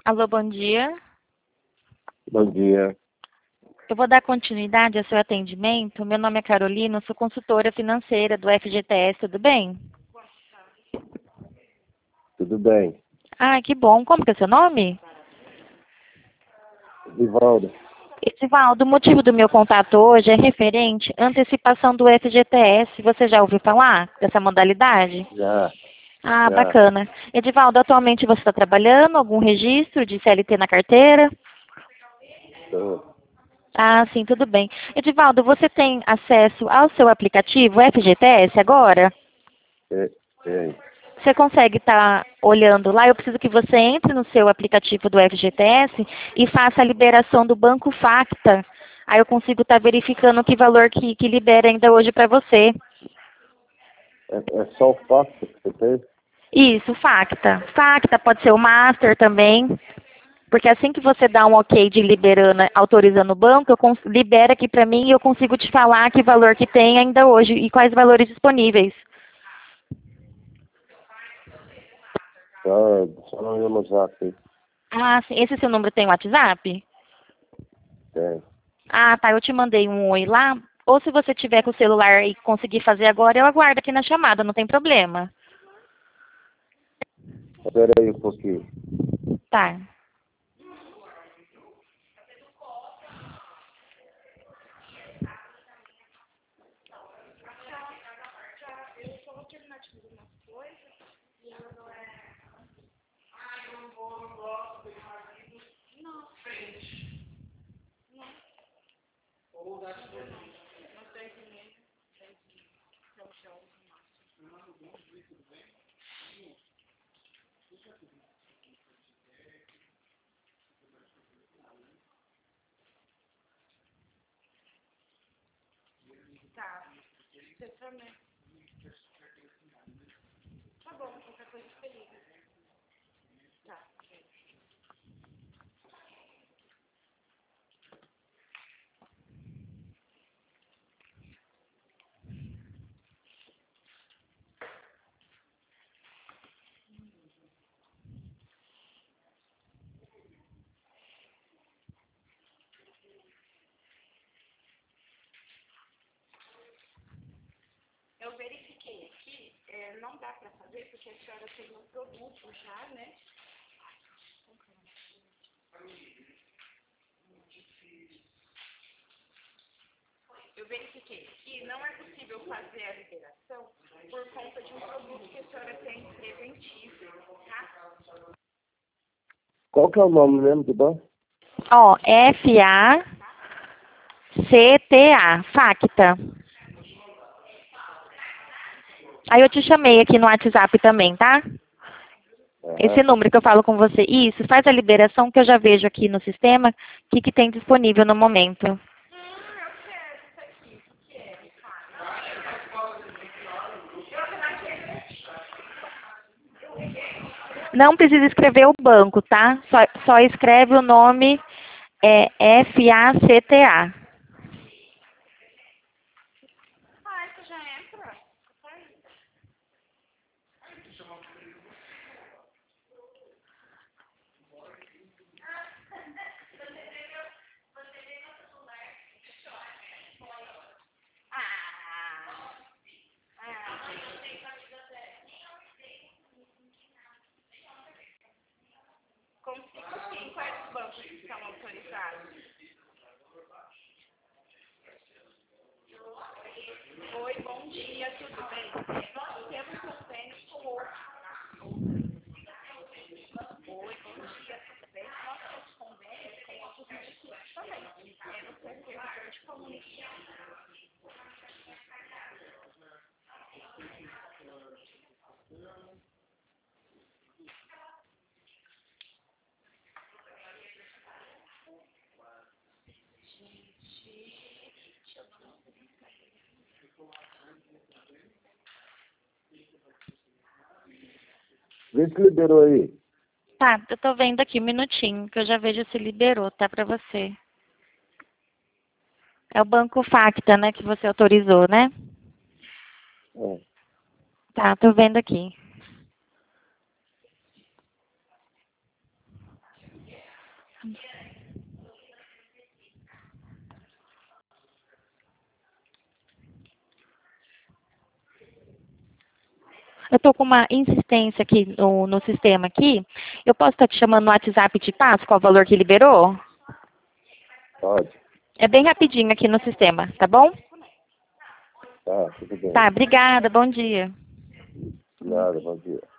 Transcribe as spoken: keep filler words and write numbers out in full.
Alô, bom dia. Bom dia. Eu vou dar continuidade ao seu atendimento. Meu nome é Carolina, eu sou consultora financeira do F G T S, tudo bem? Tudo bem? Ah, que bom. Como que é seu nome? Vivaldo. Edivaldo, o motivo do meu contato hoje é referente à antecipação do F G T S. Você já ouviu falar dessa modalidade? Já, Ah, já. bacana. Edivaldo, atualmente você está trabalhando? Algum registro de C L T na carteira? Tô. Ah, sim, tudo bem. Edivaldo, você tem acesso ao seu aplicativo F G T S agora? É, é. Você consegue estar olhando lá? Eu preciso que você entre no seu aplicativo do F G T S e faça a liberação do Banco Facta. Aí eu consigo estar verificando que valor que, que libera ainda hoje para você. É, é só o fato que você tem? Isso, Facta. Facta pode ser o Master também. Porque assim que você dá um ok de liberando, autorizando o banco, eu cons- libera aqui para mim e eu consigo te falar que valor que tem ainda hoje e quais valores disponíveis. Só, só não ia no zap. Ah, sim. Esse seu número tem WhatsApp? Tem. Ah, tá. Eu te mandei um oi lá. Ou se você tiver com o celular e conseguir fazer agora, eu aguardo aqui na chamada, não tem problema. Espera aí um pouquinho. Tá. Eu verifiquei aqui, é, não dá para fazer porque a senhora tem um produto já, né? Eu verifiquei aqui, não é possível fazer a liberação por conta de um produto que a senhora tem preventivo, tá? Qual que é o nome mesmo do banco? Ó, F A C T A, Facta. Aí eu te chamei aqui no WhatsApp também, tá? Esse Aham. número que eu falo com você. Isso, faz a liberação que eu já vejo aqui no sistema o que, que tem disponível no momento. Não precisa escrever o banco, tá? Só, só escreve o nome é, F A C T A. Ah, isso já entra? Ah, ah. Consigo sim, quais bancos que estão autorizados? Oi, bom dia, tudo bem? Nós temos convênio com outros. Oi, bom dia, tudo bem? Nós temos convênios com outros institutos também. É no seu servidor de comunicação. Vê se liberou aí. Tá, eu tô vendo aqui um minutinho, que eu já vejo se liberou, tá pra você. É o Banco Facta, né, que você autorizou, né? É. Tá, tô vendo aqui. Eu estou com uma insistência aqui no, no sistema aqui. Eu posso estar te chamando no WhatsApp e te passo qual o valor que liberou? Pode. É bem rapidinho aqui no sistema, tá bom? Tá, tudo bem. Tá, obrigada, bom dia. Nada, bom dia.